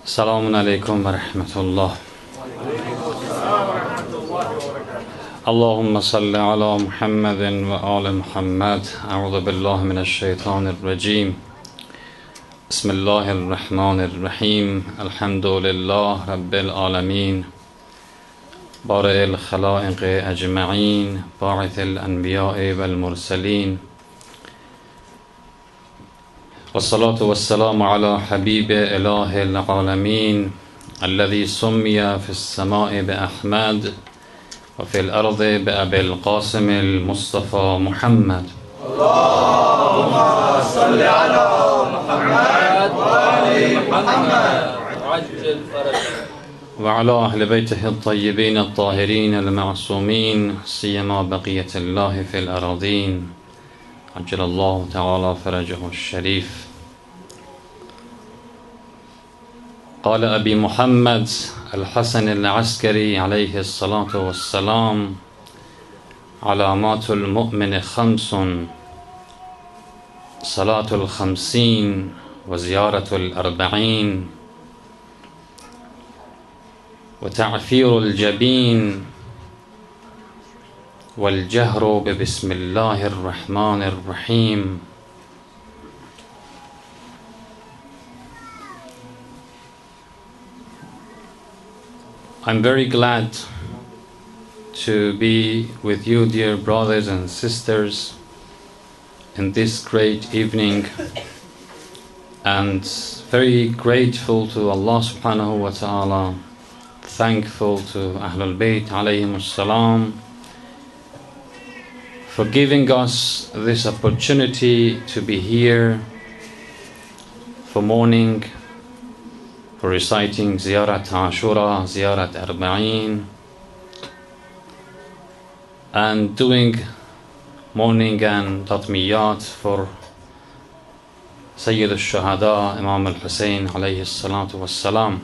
السلام عليكم ورحمة الله. اللهم صل على محمد وآل محمد. أعوذ بالله من الشيطان الرجيم. بسم الله الرحمن الرحيم. الحمد لله رب العالمين، بارئ الخلائق أجمعين، باعث الأنبياء والمرسلين، والصلاة والسلام على حبيب إله العالمين الذي سمي في السماء بأحمد وفي الأرض بأبي القاسم المصطفى محمد. اللهم صل على محمد وآل محمد وعجل فرجه. وعلى أهل بيته الطيبين الطاهرين المعصومين، سيما بقية الله في الأراضين، عجل الله تعالى فرجه الشريف. قال أبي محمد الحسن العسكري عليه الصلاة والسلام: علامات المؤمن 5: صلاة 50 وزيارة 40 وتعفير الجبين والجهر ببسم الله الرحمن الرحيم. I'm very glad to be with you, dear brothers and sisters, in this great evening, and very grateful to Allah subhanahu wa ta'ala, thankful to Ahlul Bayt alayhim as-salam for giving us this opportunity to be here for mourning, for reciting Ziyarat Ashura, Ziyarat Arba'een, and doing mourning and tatmiyat for Sayyid al-Shuhada, Imam al-Hussein alayhi salatu wassalam.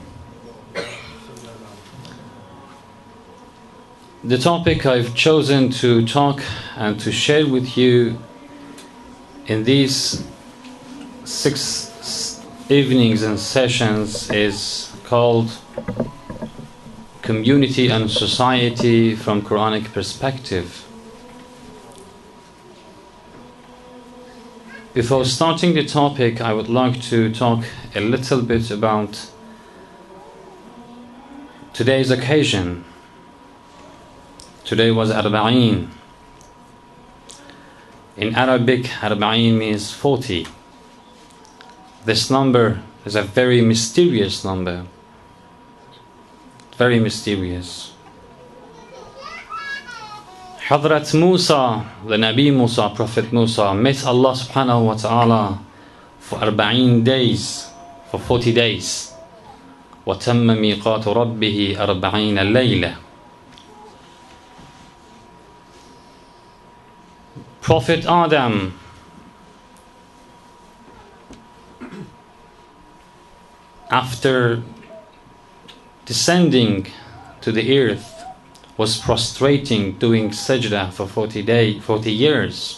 The topic I've chosen to talk and to share with you in these 6 evenings and sessions is called Community and Society from Quranic Perspective. Before starting the topic, I would like to talk a little bit about today's occasion. Today was Arba'een. In Arabic, Arba'een means 40. This number is a very mysterious number. Very mysterious. Hadrat Musa, the Nabi Musa, Prophet Musa, met Allah subhanahu wa ta'ala for 40 days, for 40 days. وَتَمَّ مِيقَاتُ رَبِّهِ 40 لَيْلَةً. Prophet Adam after descending to the earth was prostrating, doing sajda for 40 years.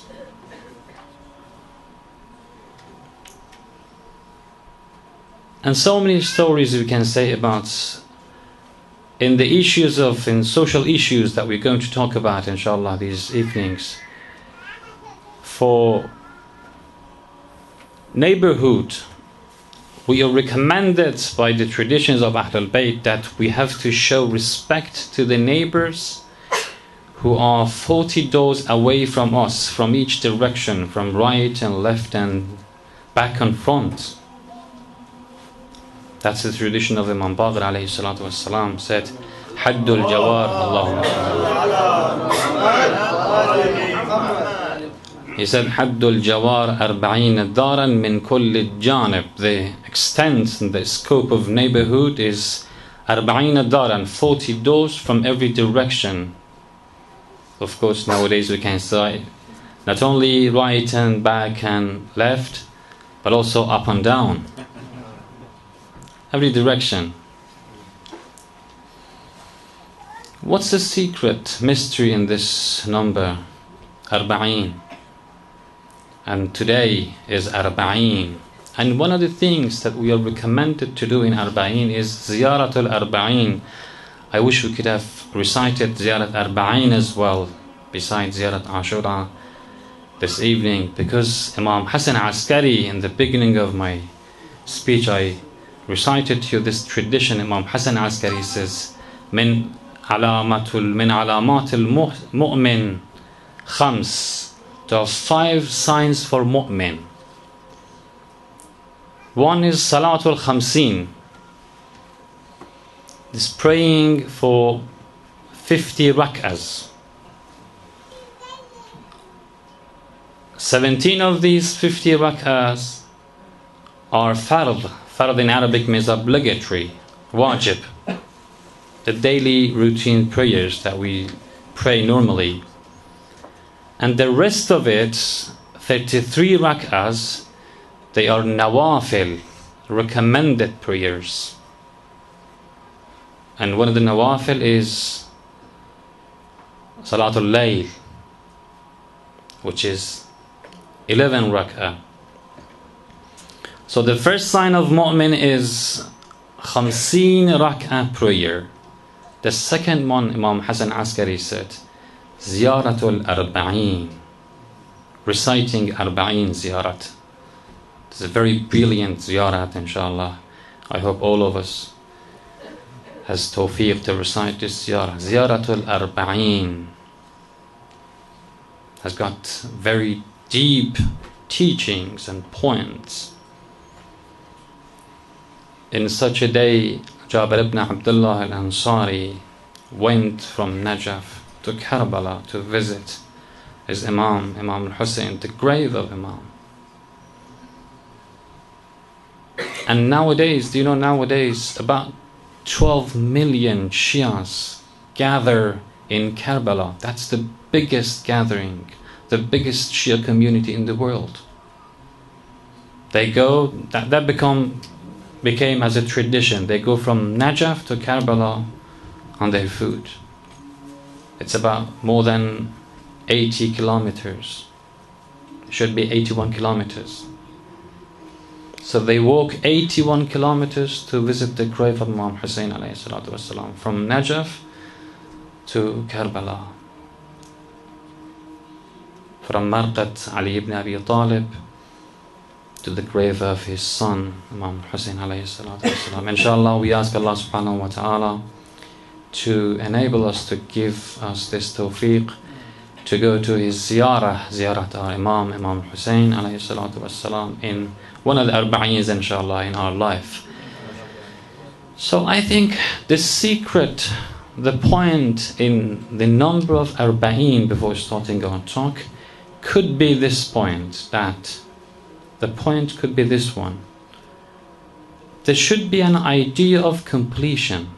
And so many stories we can say about in social issues that we're going to talk about inshallah these evenings. For neighborhood, we are recommended by the traditions of Ahlul Bayt that we have to show respect to the neighbors who are 40 doors away from us, from each direction, from right and left and back and front. That's the tradition of Imam Baqir alayhi salatu wassalam said, Haddul Jawar, Allahumma. He said, Haddul Jawar 40 daran min kulli janib. The extent and the scope of neighborhood is 40 daran, 40 doors from every direction. Of course, nowadays we can say not only right and back and left, but also up and down. Every direction. What's the secret mystery in this number? 40. And today is Arba'een. And one of the things that we are recommended to do in Arba'in is Ziyaratul Arba'in. I wish we could have recited Ziyarat Arba'in as well, besides Ziyarat Ashura this evening, because Imam Hassan Askari, in the beginning of my speech, I recited to you this tradition. Imam Hassan Askari says, من علامات المؤمن خمس. There are 5 signs for mu'min. One is Salatul Khamsin. This praying for 50 rak'ahs. 17 of these 50 rak'ahs are fard. Fard in Arabic means obligatory, wajib. The daily routine prayers that we pray normally. And the rest of it, 33 rak'ahs, they are nawafil, recommended prayers. And one of the nawafil is Salatul Layl, which is 11 rak'ah. So the first sign of mu'min is 50 rak'ah prayer. The second one, Imam Hassan Askari said, Ziyaratul Arba'in, reciting Arba'in ziyarat. It's a very brilliant ziyarat, inshallah. I hope all of us has tawfiq to recite this ziyarat. Ziyaratul Arba'in has got very deep teachings and points. In such a day, Jabir ibn Abdullah al-Ansari went from Najaf to Karbala to visit his Imam al-Hussein, the grave of Imam. And nowadays, do you know, nowadays about 12 million Shias gather in Karbala. That's the biggest gathering, the biggest Shia community in the world. They go, that became as a tradition. They go from Najaf to Karbala on their foot. It's about more than 80 kilometers. It should be 81 kilometers. So they walk 81 kilometers to visit the grave of Imam Hussein alayhi salatu wasalam, from Najaf to Karbala. From Marqat Ali ibn Abi Talib to the grave of his son Imam Hussein alayhi salatu wasalam. Inshallah, we ask Allah subhanahu wa ta'ala to enable us, to give us this tawfiq to go to his ziyarat our Imam Hussein alayhi salatu wasalam, in one of the arba'ins, inshallah, in our life. So I think the secret, the point in the number of arba'in before starting our talk could be this point, that the point could be this one. There should be an idea of completion.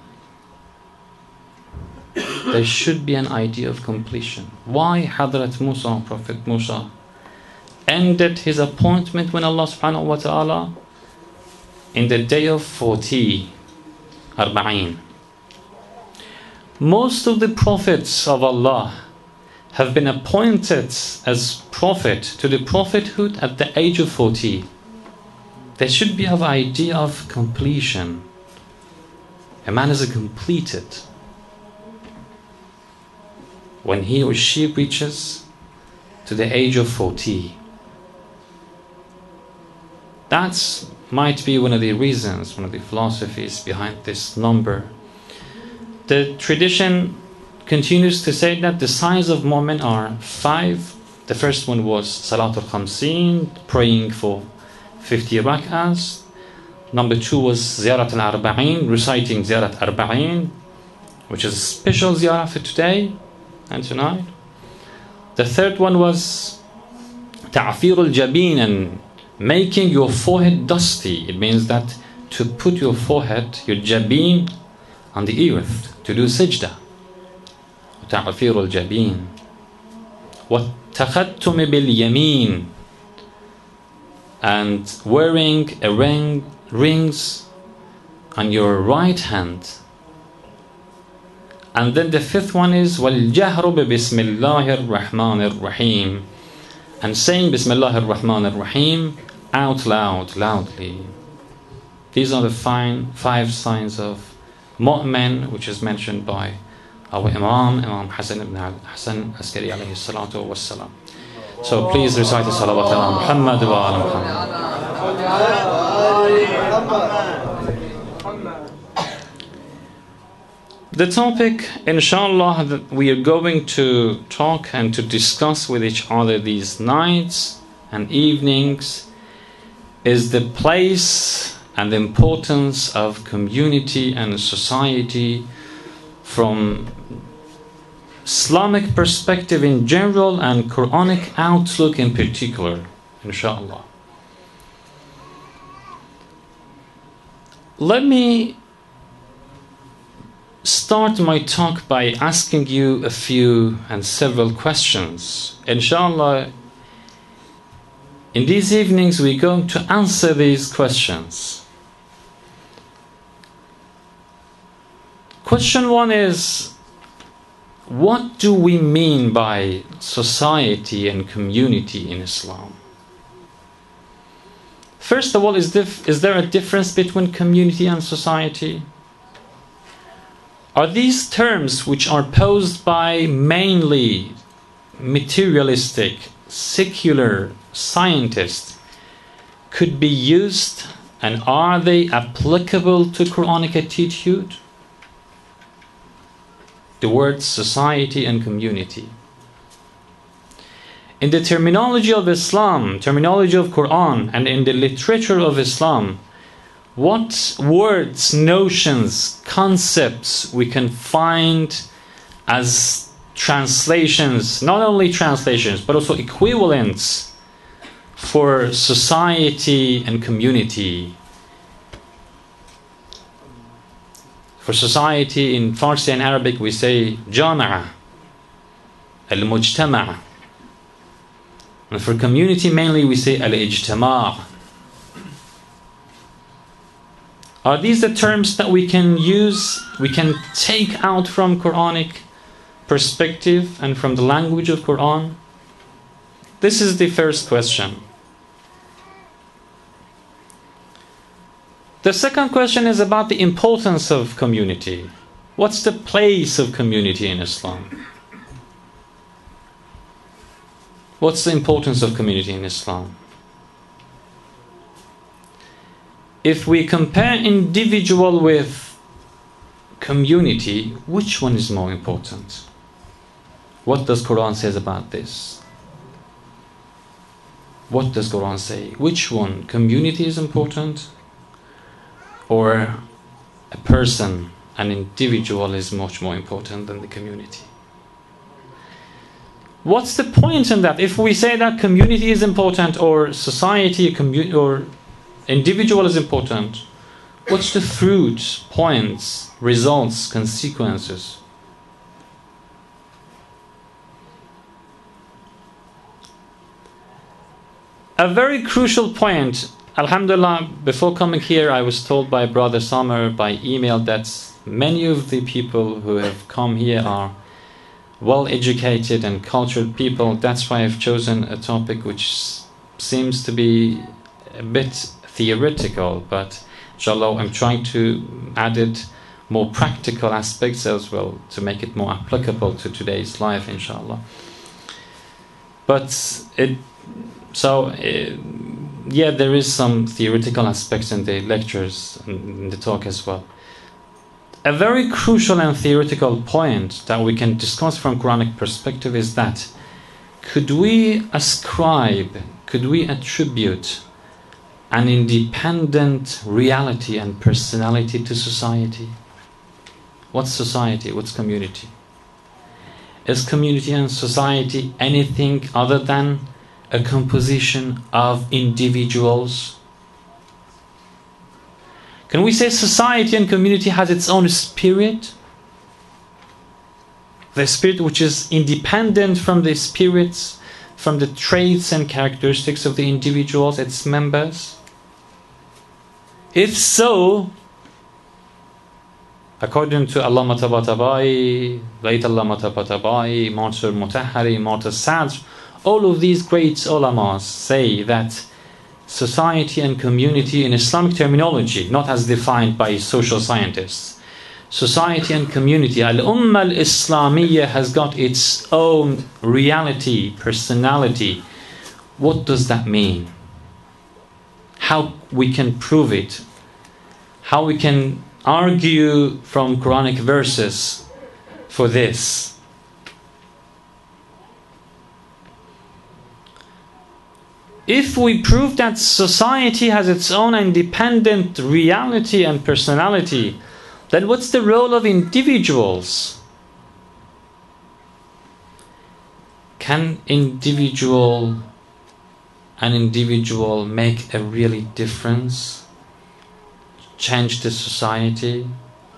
There should be an idea of completion. Why Hadrat Musa, Prophet Musa, ended his appointment when Allah subhanahu wa ta'ala in the day of 40, Arba'in. Most of the prophets of Allah have been appointed as prophet to the prophethood at the age of 40. There should be an idea of completion. A man is completed when he or she reaches to the age of 40. That might be one of the reasons, one of the philosophies behind this number. The tradition continues to say that the signs of mu'min are 5. The first one was Salatul Khamsin, praying for 50 rak'ahs. Number 2 was Ziyarat al-Arba'in, reciting Ziyarat Arba'in, which is a special ziyarah for today and tonight. The third one was Ta'fir al-Jabin, and making your forehead dusty. It means that to put your forehead, your jabin, on the earth, to do sajda. Ta'fir al-Jabin. وَالتَّخَتُّمِ بِالْيَمِينِ, and wearing rings on your right hand. And then the fifth one is وَالْجَهْرُ بِبِسْمِ اللَّهِ الرَّحْمَنِ الرَّحِيمِ, and saying Bismillah ar-Rahman ar-Rahim out loudly. These are the 5 signs of mu'min, which is mentioned by our Imam Hassan ibn Hassan Askari alayhi salatu wassalam. So please recite the salawat ala Muhammad wa ala Muhammad. The topic, inshallah, that we are going to talk and to discuss with each other these nights and evenings is the place and the importance of community and society from Islamic perspective in general and Quranic outlook in particular, inshallah. Let me start my talk by asking you a few and several questions. Inshallah, in these evenings we're going to answer these questions. Question 1 is, what do we mean by society and community in Islam? First of all, is there a difference between community and society? Are these terms, which are posed by mainly materialistic, secular scientists, could be used, and are they applicable to Quranic attitude? The words society and community. In the terminology of Islam, terminology of Quran, and in the literature of Islam, what words, notions, concepts we can find as translations, not only translations, but also equivalents for society and community? For society, in Farsi and Arabic, we say jama'a, al-mujtama'. And for community, mainly we say al-ijtima'. Are these the terms that we can use, we can take out from Quranic perspective and from the language of Quran? This is the first question. The second question is about the importance of community. What's the place of community in Islam? What's the importance of community in Islam? If we compare individual with community, which one is more important? What does Quran say about this? What does Quran say? Which one? Community is important? Or a person, an individual, is much more important than the community? What's the point in that? If we say that community is important, or society, or individual is important, what's the fruit, points, results, consequences? A very crucial point. Alhamdulillah, before coming here, I was told by Brother Samer by email that many of the people who have come here are well-educated and cultured people. That's why I've chosen a topic which seems to be a bit theoretical, but inshallah I'm trying to add it more practical aspects as well to make it more applicable to today's life, inshallah. But yeah, there is some theoretical aspects in the lectures and in the talk as well. A very crucial and theoretical point that we can discuss from Quranic perspective is that could we attribute an independent reality and personality to society? What's society? What's community? Is community and society anything other than a composition of individuals? Can we say society and community has its own spirit? The spirit which is independent from the spirits, from the traits and characteristics of the individuals, its members? If so, according to Allama Tabatabai, Layt Allama Tabatabai, Mansur Mutahari, Marta Sadr, all of these great ulamas say that society and community in Islamic terminology, not as defined by social scientists. Society and community. Al-Ummah al-Islamiyya has got its own reality, personality. What does that mean? How we can prove it? How we can argue from Quranic verses for this? If we prove that society has its own independent reality and personality, then what's the role of individuals? Can an individual make a really difference? Change the society?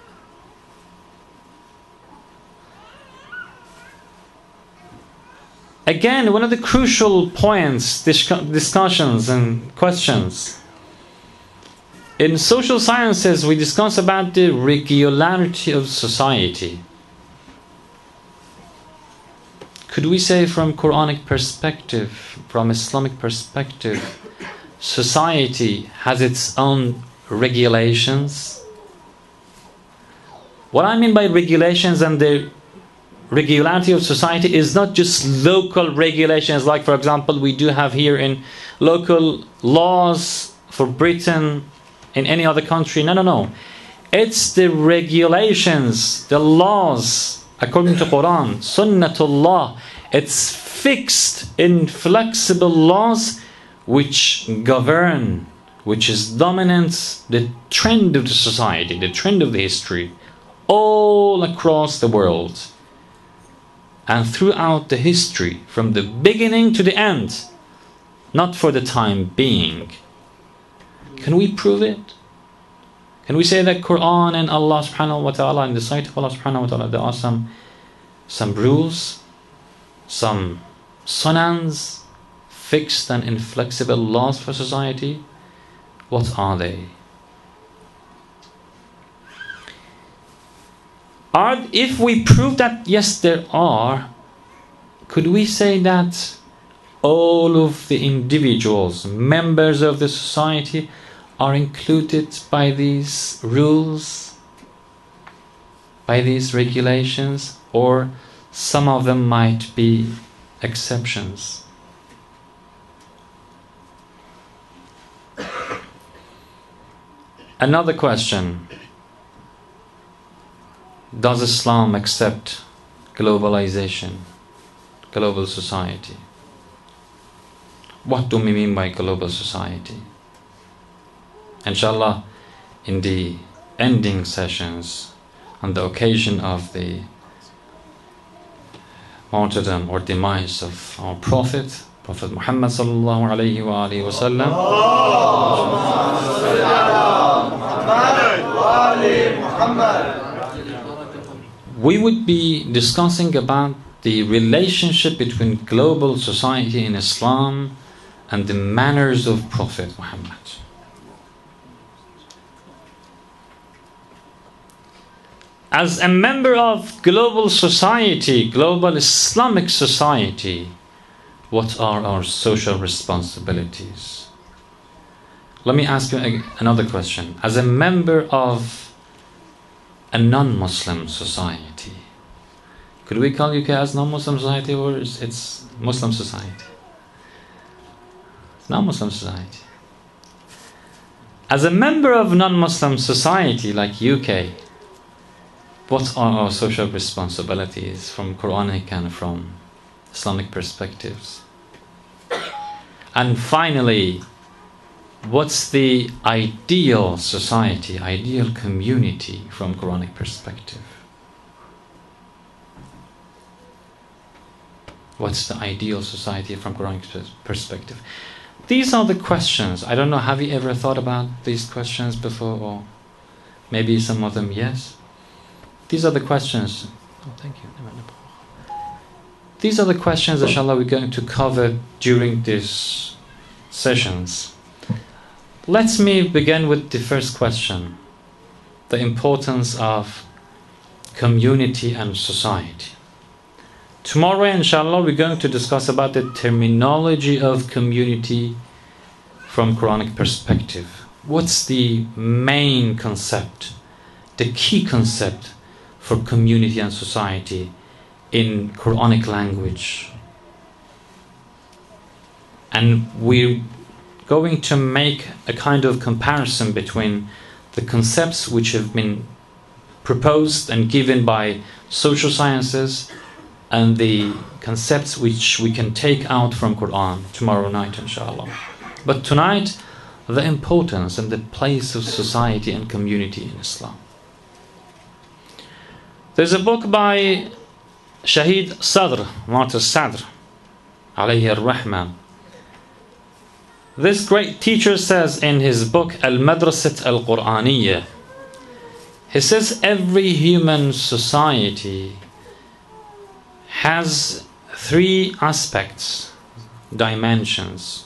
Again, one of the crucial points, discussions and questions. In social sciences, we discuss about the regularity of society. Could we say from Quranic perspective, from Islamic perspective, society has its own regulations? What I mean by regulations and the regularity of society is not just local regulations, like for example we do have here in local laws for Britain, in any other country. No. It's the regulations, the laws, according to Quran, Sunnatullah. It's fixed, inflexible laws which govern, which is dominant, the trend of the society, the trend of the history, all across the world. And throughout the history, from the beginning to the end, not for the time being. Can we prove it? Can we say that Quran and Allah subhanahu wa ta'ala, in the sight of Allah subhanahu wa ta'ala, there are some rules, some sunans, fixed and inflexible laws for society? What are they? If we prove that yes, there are, could we say that all of the individuals, members of the society, are included by these rules, by these regulations, or some of them might be exceptions? Another question. Does Islam accept globalization, global society? What do we mean by global society? Inshallah, in the ending sessions, on the occasion of the martyrdom or demise of our Prophet Muhammad sallallahu alayhi wa alihi wa sallam, we would be discussing about the relationship between global society in Islam and the manners of Prophet Muhammad. As a member of global society, global Islamic society, what are our social responsibilities? Let me ask you another question. As a member of a non-Muslim society, could we call UK as non-Muslim society, or it's Muslim society? It's non-Muslim society. As a member of non-Muslim society like UK, what are our social responsibilities from Quranic and from Islamic perspectives? And finally, what's the ideal society, ideal community from Quranic perspective? What's the ideal society from Quranic perspective? These are the questions. I don't know, have you ever thought about these questions before? Or maybe some of them, yes? These are the questions. Oh, thank you. These are the questions, inshallah, we're going to cover during these sessions. Let me begin with the first question. The importance of community and society. Tomorrow, inshallah, we're going to discuss about the terminology of community from Quranic perspective? What's the main concept, the key concept for community and society in Quranic language? And we're going to make a kind of comparison between the concepts which have been proposed and given by social sciences and the concepts which we can take out from Quran tomorrow night, inshallah. But tonight, the importance and the place of society and community in Islam. There's a book by Shahid Sadr, Martyr Sadr, alayhi ar-Rahman. This great teacher says in his book Al-Madrasat Al-Qur'aniyya, he says every human society has three aspects, dimensions.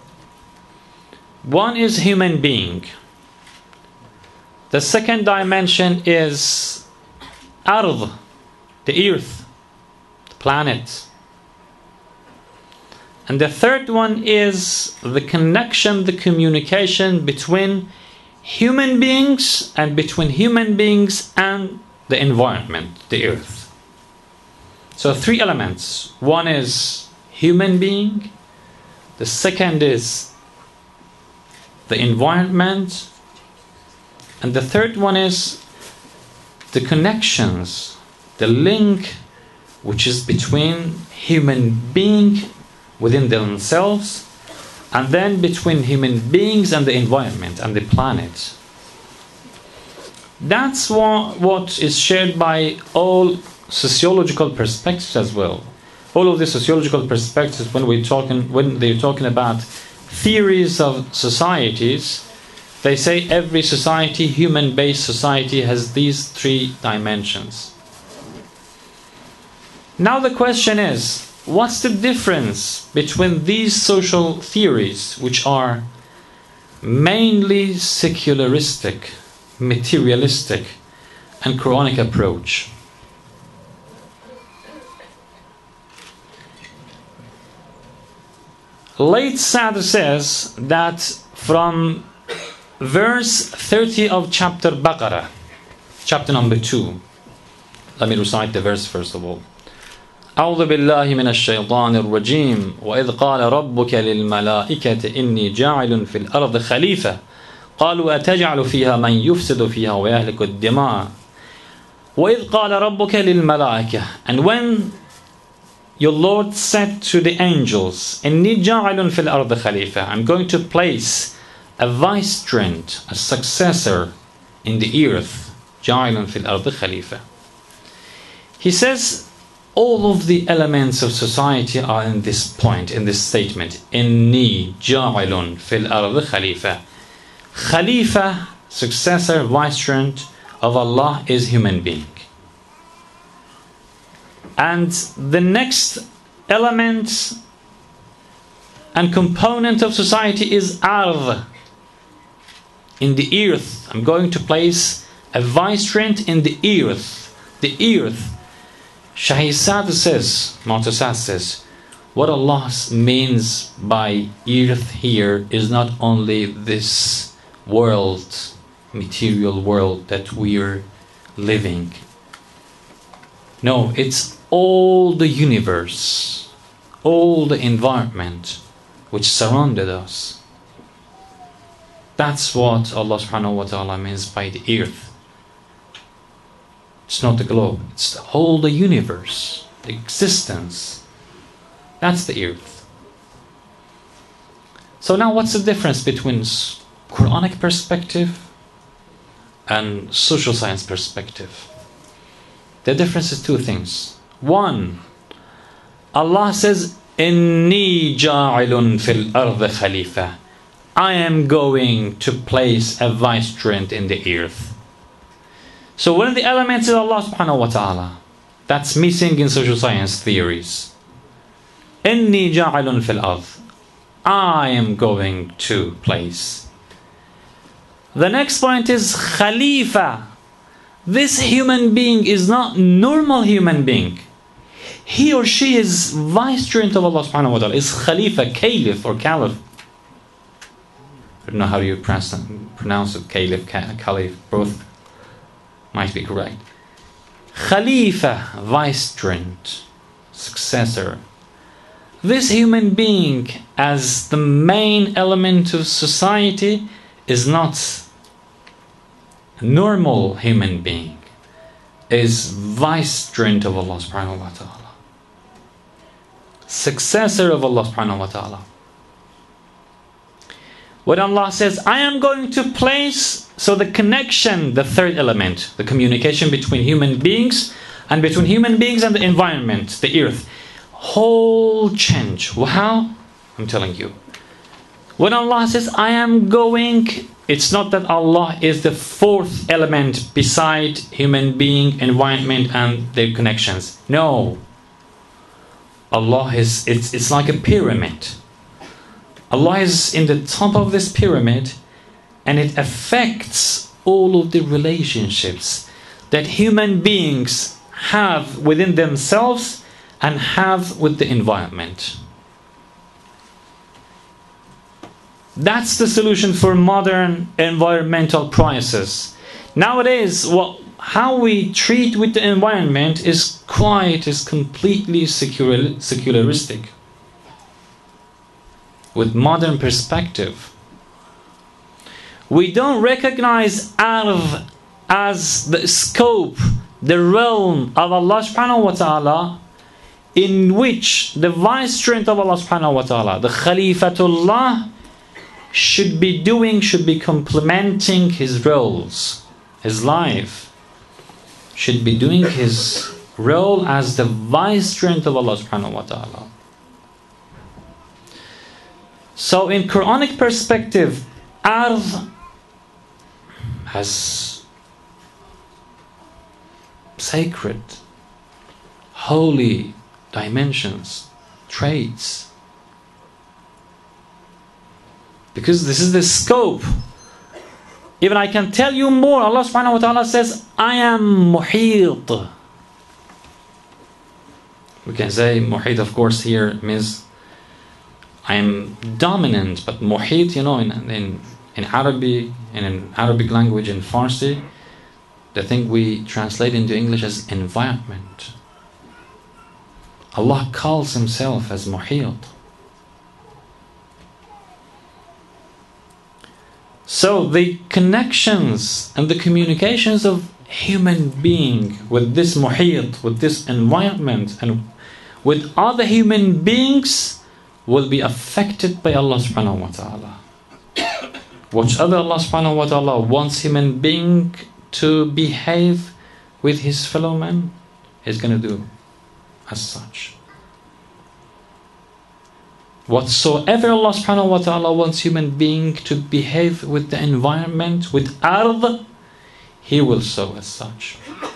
One is human being. The second dimension is Ard, the earth, the planet. And the third one is the connection, the communication between human beings and between human beings and the environment, the earth. So three elements. One is human being. The second is the environment. And the third one is the connections, the link which is between human being within themselves, and then between human beings and the environment and the planet. That's what is shared by all sociological perspectives as well. All of the sociological perspectives, when they're talking about theories of societies, they say every society, human-based society, has these three dimensions. Now the question is, what's the difference between these social theories, which are mainly secularistic, materialistic, and Quranic approach? Late Sadr says that from verse 30 of chapter Baqarah, chapter number 2, let me recite the verse first of all. أعوذ بالله من الشيطان الرجيم وإذ قال ربك للملائكة إني جاعل في الأرض خليفة قالوا أتجعل فيها من يفسد فيها ويهلك الدماء وإذ قال ربك للملائكة. And when your Lord said to the angels, إني جاعل في الأرض خليفة, I'm going to place a vicegerent, a successor in the earth. جاعل في الأرض خليفة. He says all of the elements of society are in this point, in this statement. إني جاعل في الأرض خليفة. Khalifa, successor, vicegerent of Allah, is human being. And the next element and component of society is Ard, in the earth. I'm going to place a vicegerent in the earth. The earth. Shahid Sadr says, Martyr Sadr says, what Allah means by earth here is not only this world, material world that we're living. No, it's all the universe, all the environment which surrounded us. That's what Allah subhanahu wa ta'ala means by the earth. It's not the globe, it's the whole the universe, the existence. That's the earth. So now what's the difference between Quranic perspective and social science perspective? The difference is two things. One, Allah says, إِنِّي جَاعِلٌ فِي الْأَرْضِ خَلِيفَةً. I am going to place a vicegerent in the earth. So one of the elements is Allah subhanahu wa ta'ala. That's missing in social science theories. إِنِّي جَاعِلٌ فِي الْأَرْضِ. I am going to place. The next point is Khalifa. This human being is not normal human being. He or she is vicegerent of Allah subhanahu wa ta'ala. Is Khalifa, Caliph or Caliph. I don't know how you pronounce it, Caliph, both might be correct. Khalifa, vicegerent, successor. This human being, as the main element of society, is not a normal human being, is vicegerent of Allah subhanahu wa ta'ala, successor of Allah subhanahu wa ta'ala. When Allah says, I am going to place, so the connection, the third element, the communication between human beings and between human beings and the environment, the earth, whole change. How? I'm telling you. When Allah says, I am going, it's not that Allah is the fourth element beside human being, environment and their connections. No. Allah is, it's like a pyramid. Allah is in the top of this pyramid, and it affects all of the relationships that human beings have within themselves and have with the environment. That's the solution for modern environmental crisis. Nowadays, how we treat with the environment is completely secularistic. With modern perspective, we don't recognize Arv as the scope, the realm of Allah subhanahu wa ta'ala, in which the vicegerent of Allah subhanahu wa ta'ala, the Khalifatullah, should be complementing his roles. His life should be doing his role as the vicegerent of Allah subhanahu wa ta'ala. So in Quranic perspective, Arv has sacred, holy dimensions, traits. Because this is the scope. Even I can tell you more. Allah subhanahu wa ta'ala says, I am muhit. We can say muhit, of course, here means I am dominant, but muhit, in Arabic, and in Arabic language, in Farsi, the thing we translate into English as environment. Allah calls himself as muhit. So the connections and the communications of human being with this muhit, with this environment, and with other human beings will be affected by Allah subhanahu wa ta'ala. Whatever Allah subhanahu wa ta'ala wants human being to behave with his fellow man, he's going to do as such. Whatsoever Allah subhanahu wa ta'ala wants human being to behave with the environment, with Ard, he will so as such.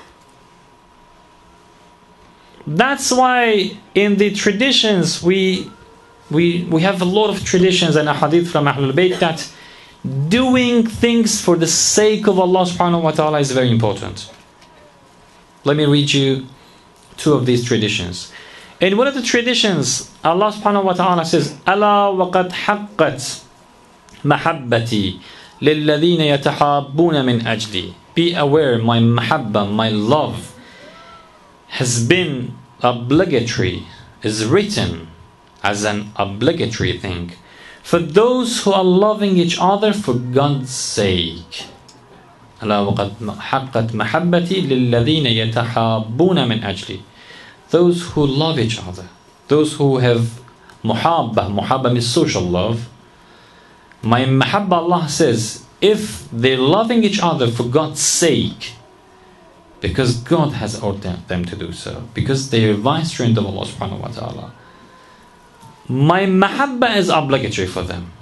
That's why in the traditions we have a lot of traditions and a hadith from Ahlul Bayt that doing things for the sake of Allah subhanahu wa ta'ala is very important. Let me read you two of these traditions. In one of the traditions, Allah subhanahu wa ta'ala says, أَلَا وَقَدْ حَقَّتْ مَحَبَّتِي لِلَّذِينَ يَتَحَابُّونَ مِنْ أَجْلِي. Be aware, my mahabba, my love, has been obligatory, is written as an obligatory thing for those who are loving each other for God's sake. أَلَا وَقَدْ حَقَّتْ مَحَبَّتِي لِلَّذِينَ يَتَحَابُّونَ مِنْ أَجْلِي. Those who love each other, those who have muhabba means social love. My mahabba, Allah says, if they're loving each other for God's sake, because God has ordained them to do so, because they are vicegerent of Allah subhanahu wa ta'ala, my mahabba is obligatory for them.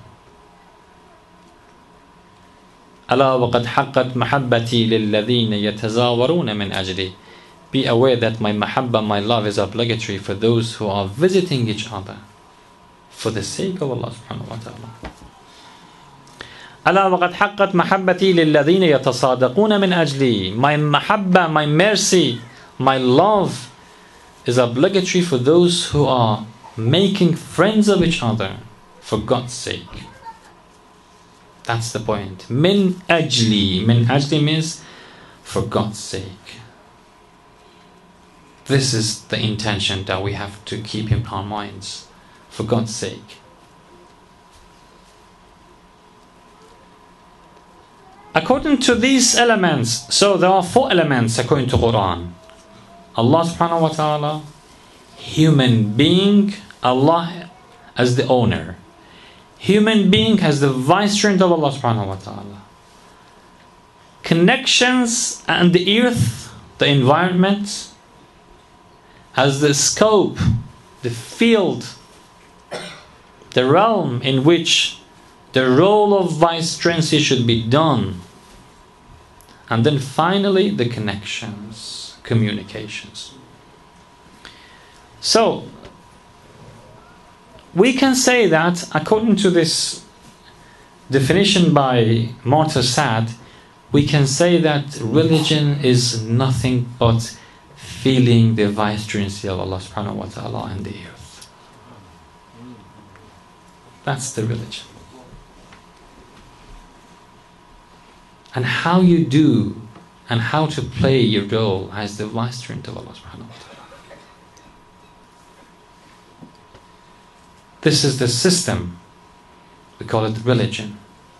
أَلَا وَقَدْ حَقَّتْ مَحَبَّتِي لِلَّذِينَ يَتَزَاوَرُونَ مِنْ أَجْلِي. Be aware that my mahabba, my love, is obligatory for those who are visiting each other for the sake of Allah subhanahu wa ta'ala. أَلَا وَقَدْ حَقَّتْ مَحَبَّتِي لِلَّذِينَ يَتَصَادَقُونَ مِنْ أَجْلِي. My mahabba, my mercy, my love is obligatory for those who are making friends of each other for God's sake. That's the point. Min ajli. Min ajli means for God's sake. This is the intention that we have to keep in our minds. For God's sake. According to these elements, so there are 4 elements according to Quran. Allah subhanahu wa ta'ala, human being, Allah as the owner. Human being as the vicegerent of Allah subhanahu wa ta'ala. Connections and the earth, the environment, has the scope, the field, the realm in which the role of vicegerency should be done. And then finally the connections, communications. So we can say that according to this definition by Martyr Sa'd, we can say that religion is nothing but feeling the vicegerency of Allah subhanahu wa ta'ala and the earth. That's the religion. And how you do and how to play your role as the vicegerent of Allah subhanahu wa ta'ala. This is the system. We call it religion.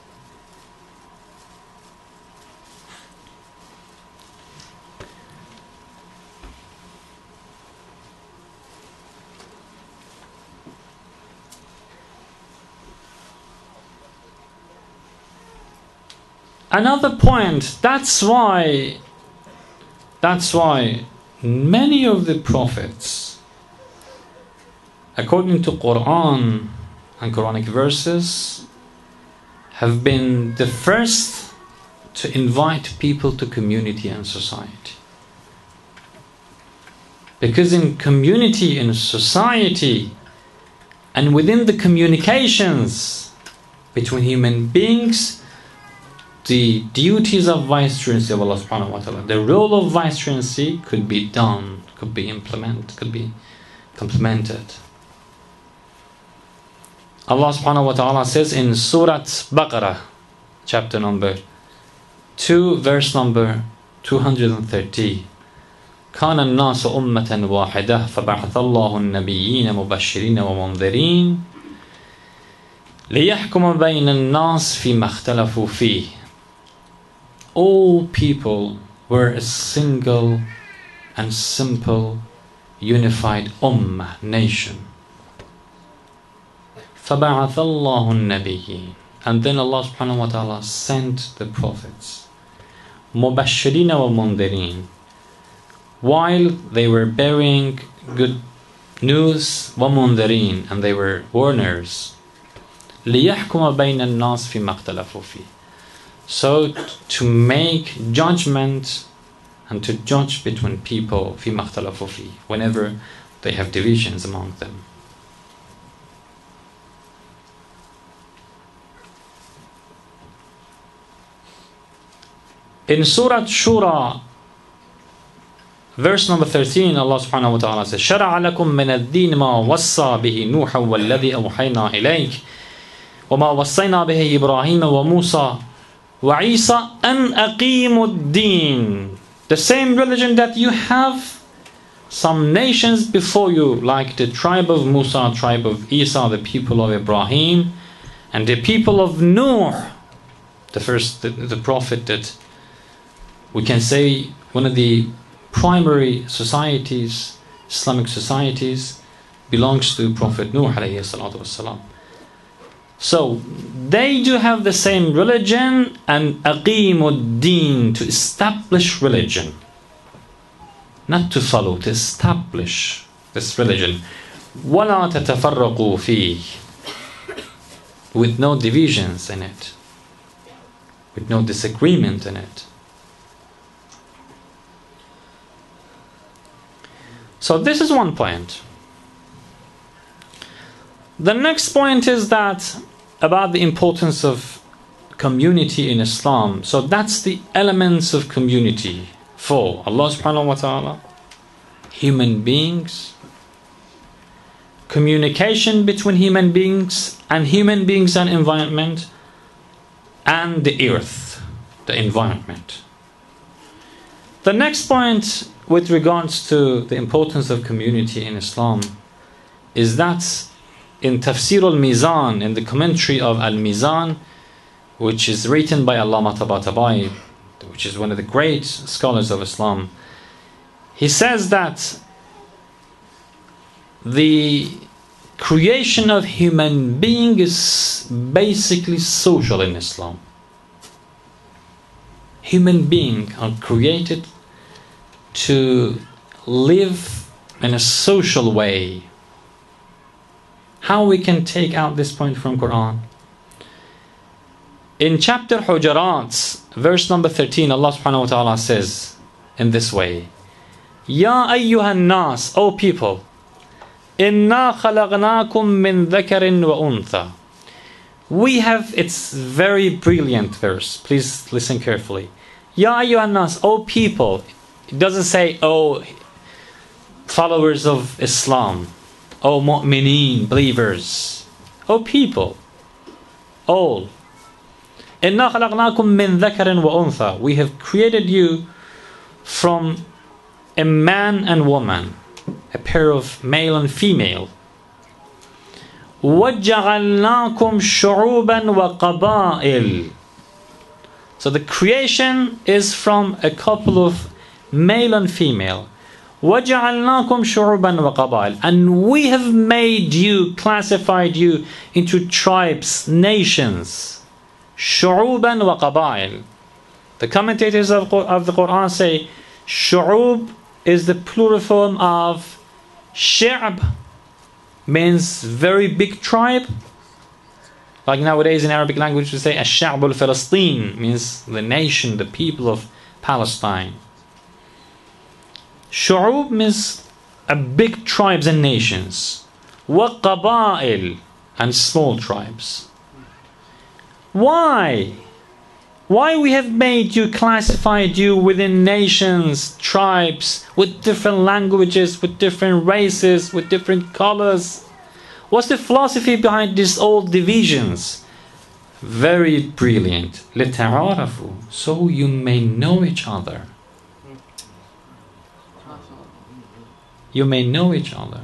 Another point, that's why many of the prophets, according to Quran and Quranic verses, have been the first to invite people to community and society. Because in community, in society, and within the communications between human beings, the duties of vicegerency of Allah subhanahu wa ta'ala, the role of vicegerency could be done, could be implemented, could be complemented. Allah subhanahu wa ta'ala says in Surah Baqarah, chapter number 2, verse number 230, كان الناس أمة واحدة فبعث الله النبيين مبشرين ومنذرين ليحكم بين الناس فيما اختلفوا فيه. All people were a single and simple, unified ummah, nation. فَبَعَثَ اللَّهُ النَّبِيِّينَ. And then Allah subhanahu wa ta'ala sent the prophets. مُبَشِّرِينَ وَمُنذِرِينَ. While they were bearing good news, وَمُنذِرِينَ. And they were warners. لِيَحْكُمَ بَيْنَ النَّاسِ فِيمَا اخْتَلَفُوا فِيهِ. So to make judgment and to judge between people فِيمَا اخْتَلَفُوا فِيهِ, whenever they have divisions among them. In Surah Shura, verse number 13, Allah subhanahu wa ta'ala says, شَرَعَ لَكُم مِّنَ الدِّينِ مَا وَصَّى بِهِ نُوحًا وَالَّذِي أَوْحَيْنَا إِلَيْكَ وَمَا وَصَّيْنَا بِهِ إِبْرَاهِيمَ وَمُوسَى وَعِيسَى أَنْ أَقِيمُوا الدِّينَ. The same religion that you have, some nations before you, like the tribe of Musa, tribe of Isa, the people of Ibrahim, and the people of Nuh, the first, the prophet that we can say one of the primary societies, Islamic societies, belongs to Prophet Nuh alayhi salatu wassalam. So they do have the same religion, and aqimuddin, to establish religion, not to follow, to establish this religion. وَلَا تَتَفَرَّقُوا فِيهِ, with no divisions in it, with no disagreement in it. So this is one point. The next point is that about the importance of community in Islam. So that's the elements of community for Allah subhanahu wa ta'ala, human beings, communication between human beings and environment, and the earth, the environment. The next point with regards to the importance of community in Islam is that in Tafsir al-Mizan, in the commentary of al-Mizan, which is written by Allama Tabatabai, which is one of the great scholars of Islam, he says that the creation of human being is basically social in Islam. Human beings are created to live in a social way. How we can take out this point from Quran? In chapter Hujurat, verse number 13, Allah subhanahu wa ta'ala says in this way, Ya ayyuhan nas, O people, inna khalaqnakum min dhakarin wa untha. We have, it's very brilliant verse, please listen carefully. Ya ayyuhan nas, O people. It doesn't say, O followers of Islam, O mu'mineen, believers, O people, all. Inna khalaqnakum min dhakarin wa untha. We have created you from a man and woman, a pair of male and female. وَجَعَلْنَاكُمْ شُعُوبًا وَقَبَائِلٍ. So the creation is from a couple of male and female. وَجَعَلْنَاكُمْ شُعُوبًا وَقَبَائِلٍ. And we have made you, classified you into tribes, nations. شُعُوبًا وَقَبَائِلٍ. The commentators of the Quran say, Shu'ub is the plural form of Shi'b, means very big tribe. Like nowadays in Arabic language we say Ash-Sha'b al-Falastin, means the nation, the people of Palestine. Shu'ub means a big tribes and nations. وَقَبَائِل, and small tribes. Why? Why we have made you, classified you within nations, tribes, with different languages, with different races, with different colors? What's the philosophy behind these old divisions? Very brilliant. لِتَعَارَفُوا, so you may know each other. You may know each other.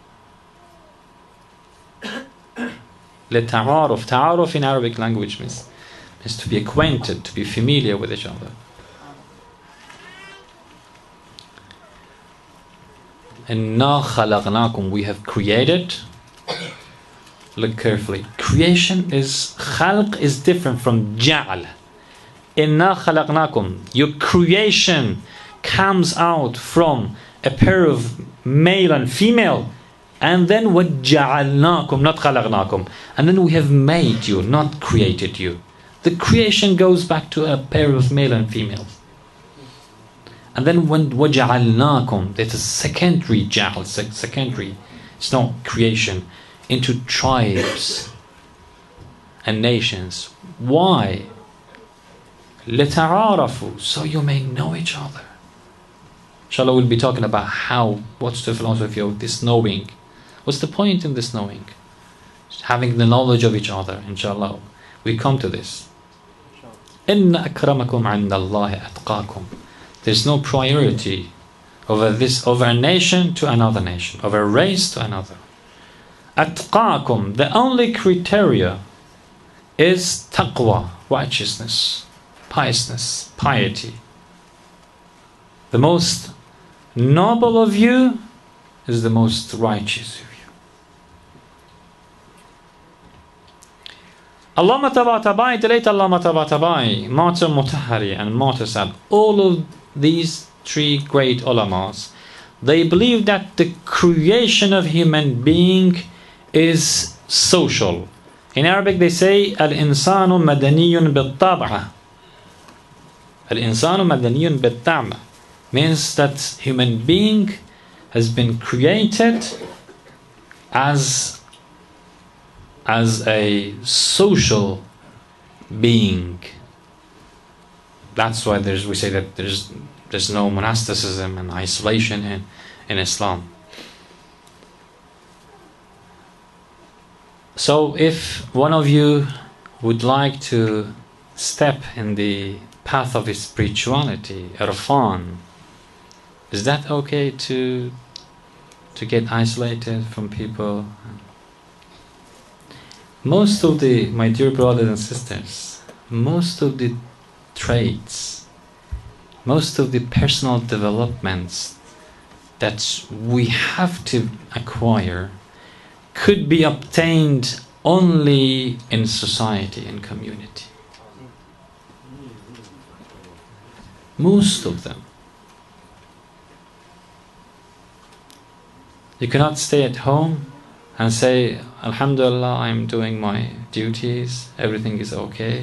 لِتَعَارُف. Ta'aruf in Arabic language means to be acquainted, to be familiar with each other. إِنَّا خَلَقْنَاكُمْ, we have created. Look carefully. Creation is, khalq is different from ja'al. إِنَّا خَلَقْنَاكُمْ. Your creation comes out from a pair of male and female. And then وَجَعَلْنَاكُمْ, not خَلَقْنَاكُمْ. And then we have made you, not created you. The creation goes back to a pair of male and female. And then when وَجَعَلْنَاكُمْ, that is secondary ja'al, secondary, it's not creation, into tribes and nations. Why? لِتَعَارَفُوا, so you may know each other. Inshallah, we'll be talking about what's the philosophy of this knowing. What's the point in this knowing? Having the knowledge of each other, inshallah. We come to this. إِنَّ أَكْرَمَكُمْ عِنْدَ اللَّهِ أَتْقَاكُمْ. There's no priority over a nation to another nation, over a race to another. أَتْقَاكُمْ, the only criteria is taqwa, righteousness, piousness, piety. The most noble of you is the most righteous of you. Allama Tabatabai, the late Allama Tabatabai, Martyr Mutahari and Martyr Sad, all of these three great ulamas, they believe that the creation of human being is social. In Arabic they say Al-insanu madaniyun bil-tab'a. Al-insanu madaniyun bil-tab'a means that human being has been created as a social being. That's why we say that there's no monasticism and isolation in Islam. So if one of you would like to step in the path of spirituality, irfan, is that okay to get isolated from people? Most of the, my dear brothers and sisters, most of the traits, most of the personal developments that we have to acquire could be obtained only in society and community. Most of them. You cannot stay at home and say, Alhamdulillah, I'm doing my duties, everything is okay.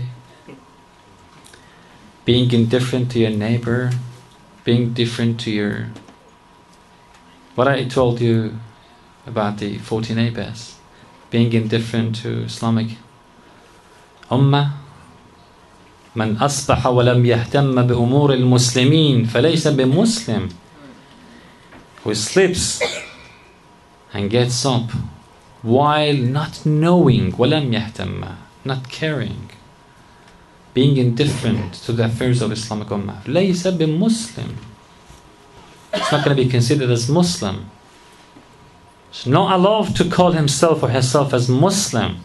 Being indifferent to your neighbor, being different to your... What I told you about the 40 neighbors, being indifferent to Islamic Ummah. من أصبح ولم يهتم بأمور المسلمين فليس بمسلم. Who sleeps and gets up while not knowing, ولم يهتم, not caring, being indifferent to the affairs of Islamic Ummah, ليس بمسلم. It's not going to be considered as Muslim. It's not allowed to call himself or herself as Muslim.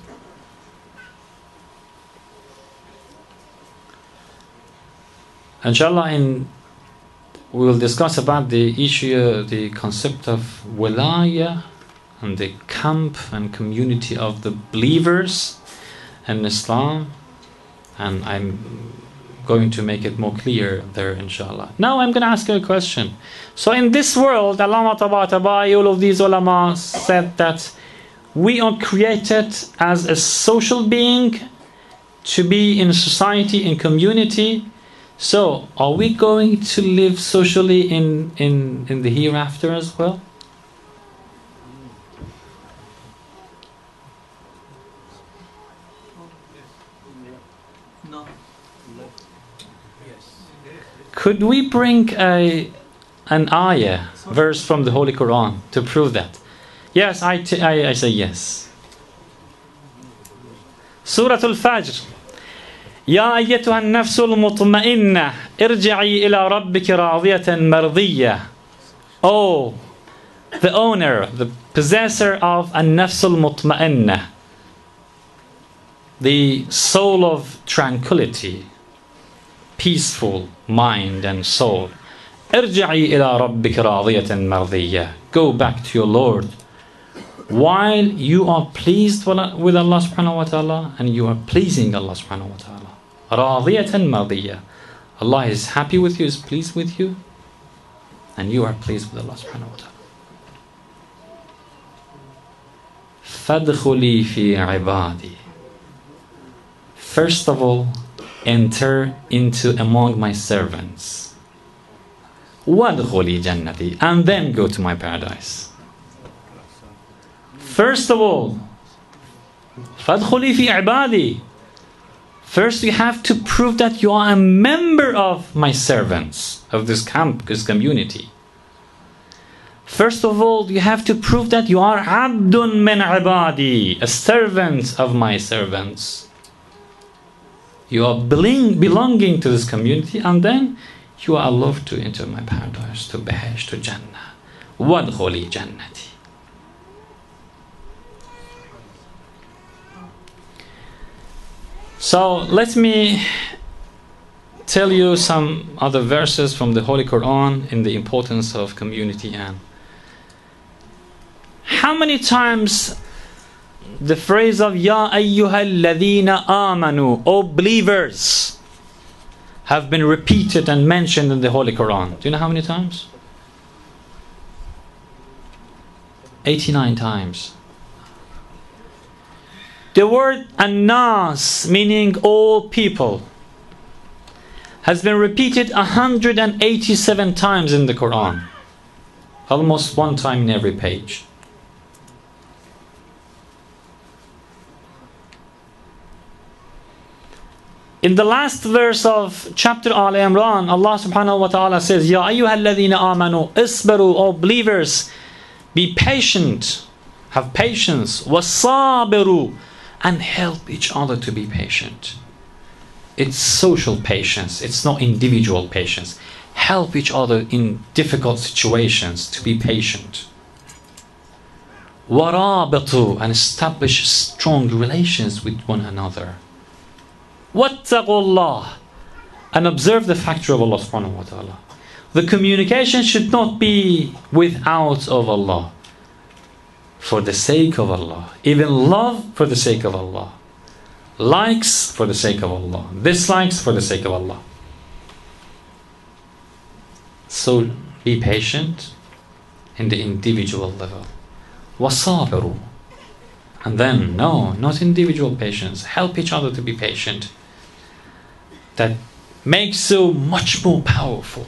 Inshallah, we will discuss about the issue, the concept of wilaya and the camp and community of the believers in Islam, and I'm going to make it more clear there, inshallah. Now I'm going to ask you a question. So in this world, Allama Tabatabai, all of these ulama said that we are created as a social being to be in society, in community. So, are we going to live socially in the hereafter as well? No. Could we bring an ayah, verse from the Holy Quran to prove that? Yes, I say yes. Surah Al-Fajr. يا أيتها النفس المطمئنة ارجعي إلى ربك راضية مرضية. Oh, the owner, the possessor of النفس المطمئنة, the soul of tranquility, peaceful mind and soul. ارجعي إلى ربك راضية مرضية. Go back to your Lord while you are pleased with Allah subhanahu wa ta'ala and you are pleasing Allah subhanahu wa ta'ala. راضية مرضية. Allah is happy with you, is pleased with you, and you are pleased with Allah subhanahu wa ta'ala. فَادْخُلِي فِي عِبَادِي. First of all, enter into among my servants. وَادْخُلِي جَنَّتِي. And then go to my paradise. First of all, فَادْخُلِي فِي عِبَادِي. First, you have to prove that you are a member of my servants, of this camp, this community. First of all, you have to prove that you are abdun min ibadi, a servant of my servants. You are belonging to this community, and then you are allowed to enter my paradise, to Bahesh, to Jannah. Wadkhuli jannati. So let me tell you some other verses from the Holy Quran in the importance of community. And how many times the phrase of Ya ayyuhal ladhina amanu, O believers, have been repeated and mentioned in the Holy Quran? Do you know how many times? 89 times. The word An-Nas, meaning all people, has been repeated 187 times in the Quran. Almost one time in every page. In the last verse of chapter Al Imran, Allah subhanahu wa ta'ala says, Ya ayyuhal ladhina amanu isbaru, O believers, be patient, have patience, wasabiru, and help each other to be patient. It's social patience. It's not individual patience. Help each other in difficult situations to be patient. وَرَابِطُوا, and establish strong relations with one another. وَاتَّقُوا اللَّهِ, and observe the factor of Allah subhanahu wa ta'ala. The communication should not be without of Allah. For the sake of Allah. Even love for the sake of Allah. Likes for the sake of Allah. Dislikes for the sake of Allah. So be patient in the individual level. وَصَابِرُوا, and then, no, not individual patience. Help each other to be patient. That makes you much more powerful.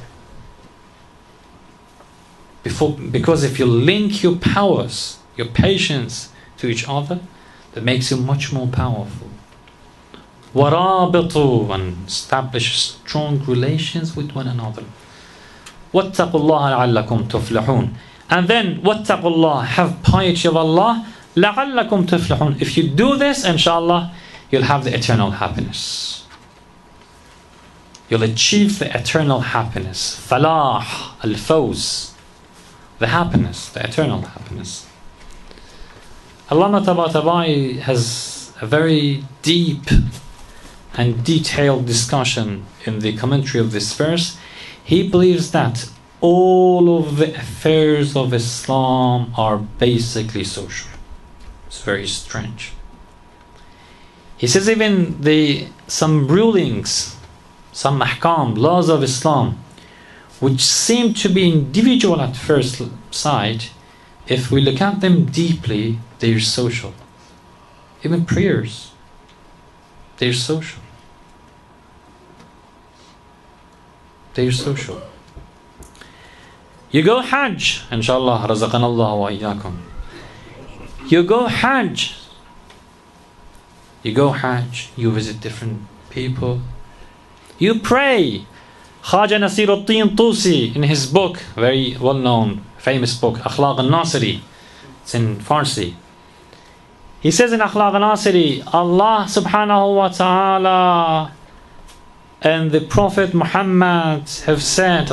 Because if you link your powers, your patience to each other, that makes you much more powerful. وَرَابِطُوا, and establish strong relations with one another. وَاتَّقُوا اللَّهَ لَعَلَّكُمْ تُفْلِحُونَ. And then, وَاتَّقُوا اللَّهَ, have piety of Allah, لَعَلَّكُمْ تُفْلِحُونَ. If you do this, inshallah, you'll have the eternal happiness. You'll achieve the eternal happiness. Falah, al-fawz, the happiness, the eternal happiness. Allama Tabatabai has a very deep and detailed discussion in the commentary of this verse. He believes that all of the affairs of Islam are basically social. It's very strange. He says even some rulings, some ahkam, laws of Islam, which seem to be individual at first sight, if we look at them deeply, they're social. Even prayers, they're social. They're social. You go Hajj, inshallah, razaqanallah wa iyyakum. You go Hajj, you visit different people. You pray. Khaja Nasiruddin Tusi, in his book, very well-known, famous book, Akhlaq al-Nasiri, it's in Farsi. He says in Akhlaq al-Nasiri, Allah subhanahu wa ta'ala and the Prophet Muhammad have said,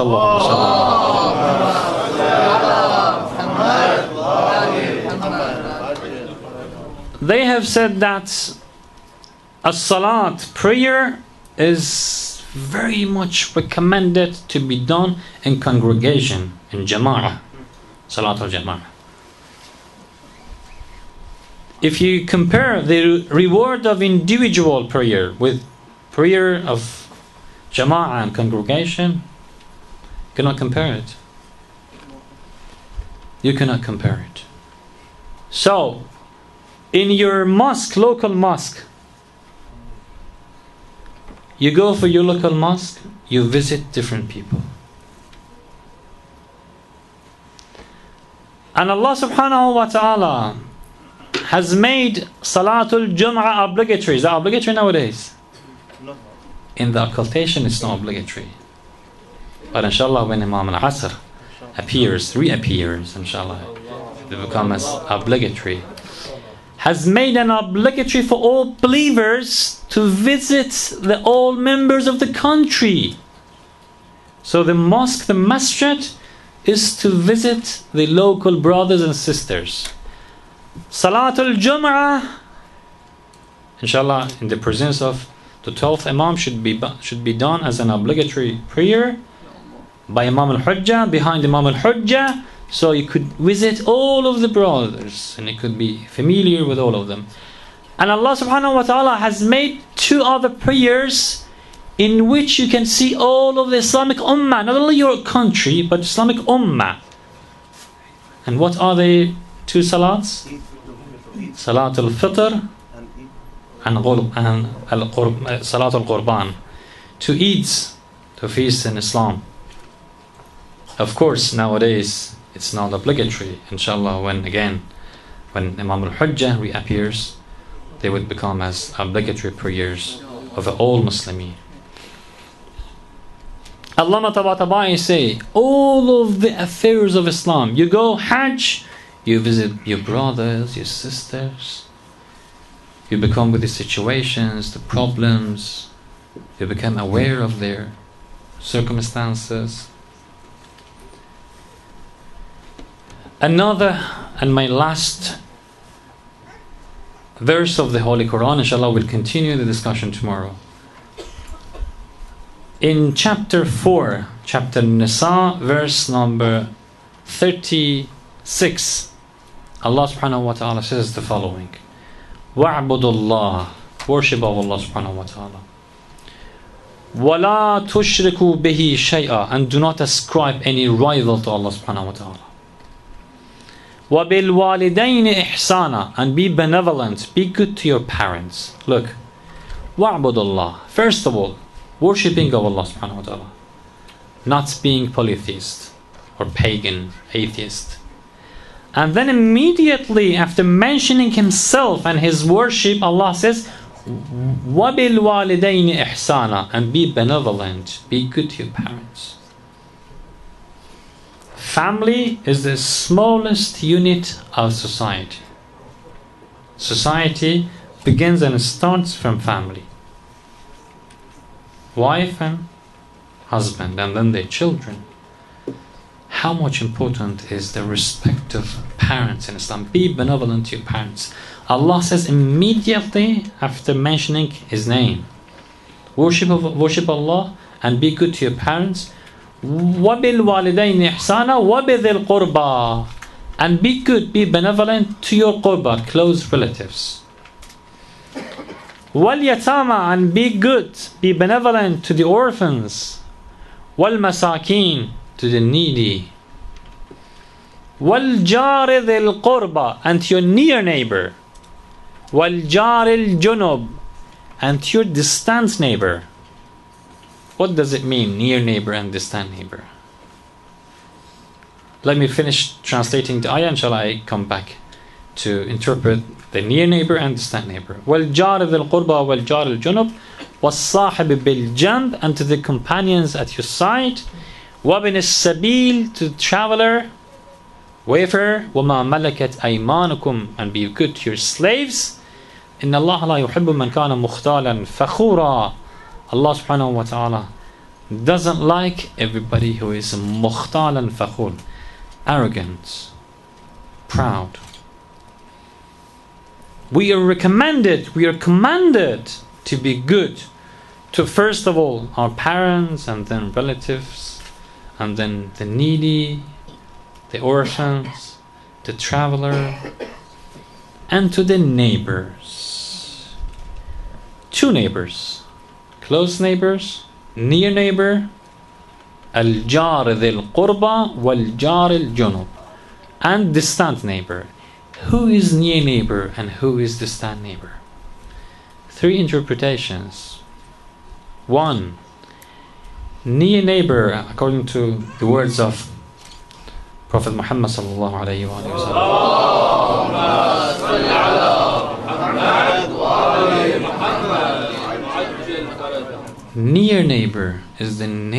they have said that as-salat, prayer, is very much recommended to be done in congregation, in jama'ah, salat al-jama'ah. If you compare the reward of individual prayer with prayer of jama'ah and congregation, you cannot compare it. You cannot compare it. So, in your mosque, local mosque, you go for your local mosque, you visit different people. And Allah subhanahu wa ta'ala has made Salatul Jum'ah obligatory. Is that obligatory nowadays? No. In the occultation, it's not obligatory. But inshallah, when Imam al-Asr reappears, inshallah, it becomes obligatory. Has made an obligatory for all believers to visit all members of the country. So the mosque, the masjid, is to visit the local brothers and sisters. Salatul Jum'ah, inshallah, in the presence of the 12th Imam, should be done as an obligatory prayer by Imam al-Hujjah, behind Imam al-Hujjah, so you could visit all of the brothers and you could be familiar with all of them. And Allah subhanahu wa ta'ala has made 2 other prayers in which you can see all of the Islamic Ummah, not only your country, but Islamic Ummah. And what are the 2 salats? Salat al-Fitr and Salat al-Qurban. 2 Eids, 2 feasts in Islam. Of course, nowadays, it's not obligatory. Inshallah, when Imam al-Hujjah reappears, they would become as obligatory prayers of all Muslimin. Allama Tabatabai say, all of the affairs of Islam, you go Hajj, you visit your brothers, your sisters, you become with the situations, the problems, You become aware of their circumstances. Another, and my last verse of the Holy Quran, inshallah, we'll continue the discussion tomorrow. In chapter 4, chapter Nisa, verse number 36, Allah subhanahu wa ta'ala says the following: وَاعْبُدُوا اللَّهِ, worship of Allah subhanahu wa ta'ala, وَلَا تُشْرِكُوا بِهِ شَيْئًا, and do not ascribe any rival to Allah subhanahu wa ta'ala. وَبِالْوَالِدَيْنِ إِحْسَانًا, and be benevolent, be good to your parents. Look, وَاعْبُدُوا اللَّهِ, first of all, worshipping of Allah subhanahu wa ta'ala, not being polytheist or pagan, atheist. And then immediately after mentioning himself and his worship, Allah says, وَبِالْوَالِدَيْنِ إِحْسَانًا, and be benevolent, be good to your parents. Family is the smallest unit of society. Society begins and starts from family. Wife and husband, and then their children. How much important is the respect of parents in Islam? Be benevolent to your parents. Allah says immediately after mentioning His name, worship Allah and be good to your parents. وَبِالْوَالِدَيْنِ إِحْسَانًا وَبِذِي الْقُرْبَى, and be good, be benevolent to your qurba, close relatives. وَالْيَتَامَى, and be good, be benevolent to the orphans. وَالْمَسَاكِينَ, to the needy. وَالْجَارِ ذِي الْقُرْبَى, and to your near neighbor. وَالْجَارِ الْجُنُبِ, and to your distant neighbor. What does it mean, near neighbor and distant neighbor? Let me finish translating the ayah, and shall I come back to interpret the near neighbor and distant neighbor. وَالْجَارِ ذِي الْقُرْبَى وَالْجَارِ الْجُنُبِ وَالصَّاحِبِ بِالْجَنْبِ, and to the companions at your side. وَابْنِ السَّبِيلِ, to the traveler, wayfarer. وَمَا مَلَكَتْ أَيْمَانُكُمْ, and be good to your slaves. إِنَّ اللَّهَ لَا يُحِبُّ مَنْ كَانَ مُخْتَالًا فَخُورًا. Allah subhanahu wa ta'ala doesn't like everybody who is mukhtalan fakhur, arrogant, proud. We are commanded to be good to, first of all, our parents, and then relatives, and then the needy, the orphans, the traveler, and to the neighbors. Two neighbors, close neighbors, near neighbor, al-jar dhil qurba wal-jar al-junub, and distant neighbor. Who is near neighbor and who is distant neighbor? Three interpretations. One, near neighbor, according to the words of Prophet Muhammad sallallahu alayhi wa sallam. Near neighbor is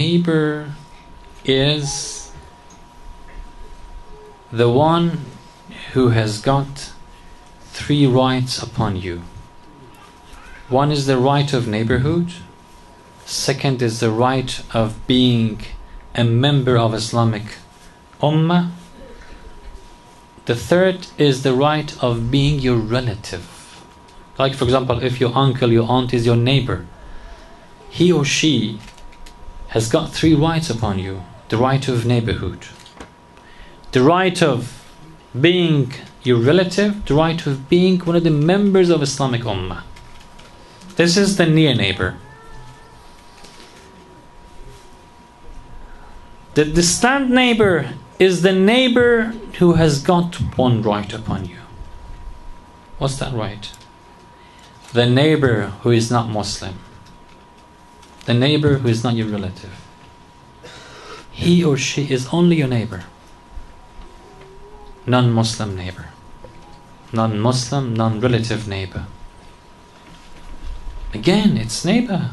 the one who has got three rights upon you. One is the right of neighborhood. Second is the right of being a member of Islamic Ummah. The third is the right of being your relative. Like, for example, if your uncle, your aunt is your neighbor, he or she has got three rights upon you. The right of neighborhood, the right of being your relative, the right of being one of the members of Islamic Ummah. This is the near neighbor. The distant neighbor is the neighbor who has got one right upon you. What's that right? The neighbor who is not Muslim. The neighbor who is not your relative. He or she is only your neighbor. Non-Muslim neighbor. Non-Muslim, non-relative neighbor. Again, it's neighbor.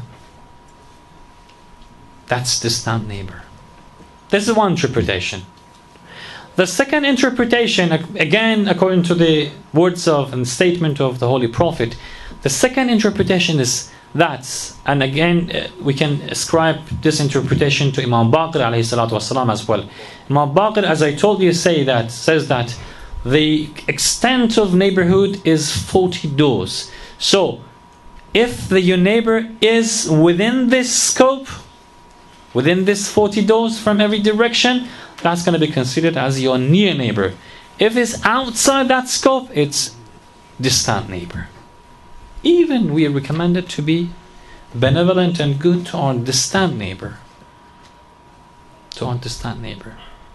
That's distant neighbor. This is one interpretation. The second interpretation, again, according to the words of and statement of the Holy Prophet, the second interpretation is that, and again, we can ascribe this interpretation to Imam Baqir alayhi salatu wasalam as well. Imam Baqir, as I told you, says that the extent of neighborhood is 40 doors. So, if your neighbor is within this scope, within this 40 doors from every direction, that's going to be considered as your near neighbor. If it's outside that scope, it's distant neighbor. Even we are recommended to be benevolent and good to our distant neighbor. To our distant neighbor.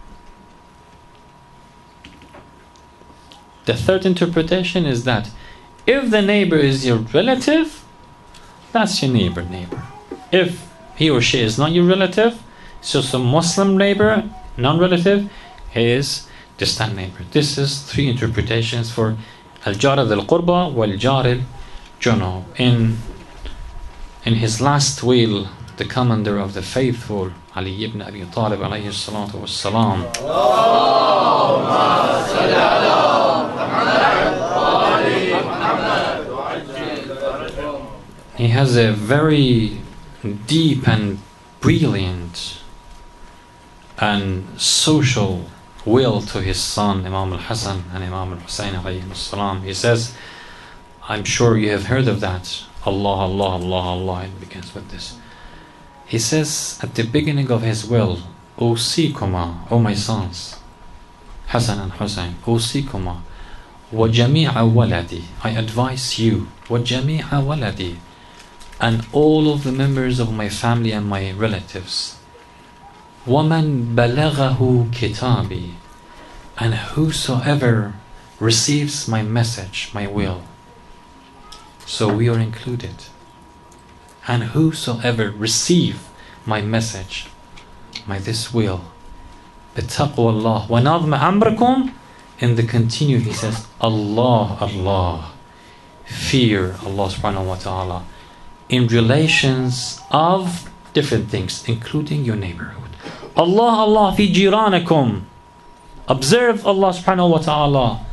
The third interpretation is that if the neighbor is your relative, that's your neighbor. If he or she is not your relative, it's just a Muslim neighbor, non-relative, he is distant neighbor. This is three interpretations for al-jar al-qurba wal-jar al-junub. In his last will, the commander of the faithful, Ali ibn Abi Talib alayhi salatu wassalam, he has a very deep and brilliant and social will to his son Imam al-Hasan and Imam al-Husayn alayhi salam. He says, I'm sure you have heard of that. Allah, Allah, Allah, Allah. It begins with this. He says at the beginning of his will, Usikuma, O my sons, Hasan and Husayn, Usikuma, wa jami'a waladi, I advise you, wa jami'a waladi, and all of the members of my family and my relatives, وَمَنْ بَلَغَهُ كِتَابِي, and whosoever receives my message, my will. So we are included. And whosoever receive my message, my this will, بِتَقْوَ اللَّهِ وَنَظْمَ أَمْرَكُمْ, in the continue he says, Allah, Allah, fear Allah subhanahu wa ta'ala, in relations of different things, including your neighborhood. Allah, Allah fi jiranakum. Observe Allah subhanahu wa ta'ala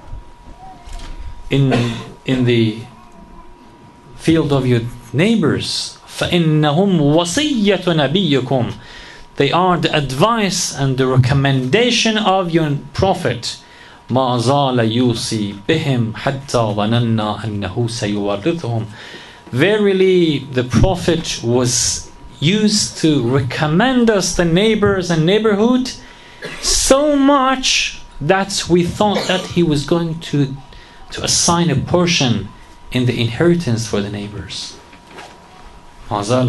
in the field of your neighbors. فَإِنَّهُمْ وَصِيَّةُ نَبِيِّكُمْ. They are the advice and the recommendation of your Prophet. مَا زَالَ يُوصِي بِهِمْ حَتَّى ظَنَنَّا أَنَّهُ سَيُوَرِّثُهُم. Verily, the Prophet was used to recommend us the neighbors and neighborhood so much that we thought that he was going to assign a portion in the inheritance for the neighbors. So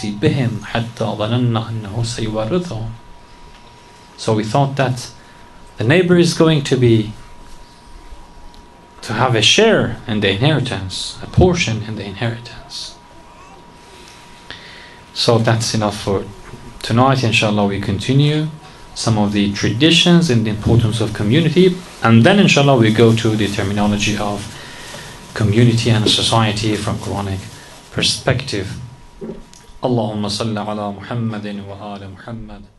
we thought that the neighbor is going to have a share in the inheritance, a portion in the inheritance. So that's enough for tonight. Inshallah, we continue some of the traditions and the importance of community, and then inshallah we go to the terminology of community and society from Quranic perspective. Allahumma salli ala Muhammadin wa ala Muhammad.